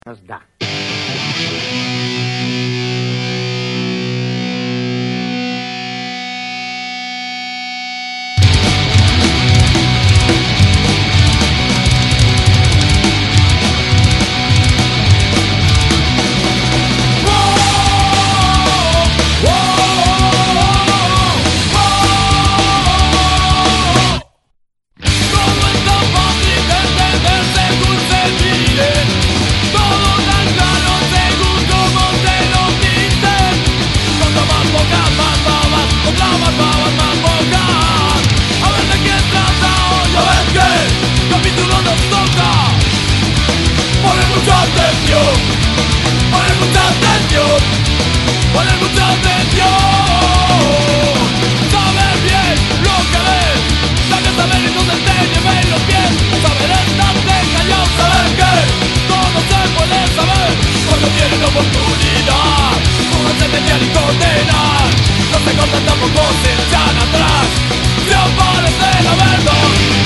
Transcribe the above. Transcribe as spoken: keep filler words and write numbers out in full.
nos da. Poner mucha atención, saber bien lo que ves, saber saber y no se te lleven los pies, saber estarte callado, saber que todo se puede saber cuando tienen oportunidad, como sentenciar y condenar, no se cortan tampoco se echan atrás, si aparece la verdad.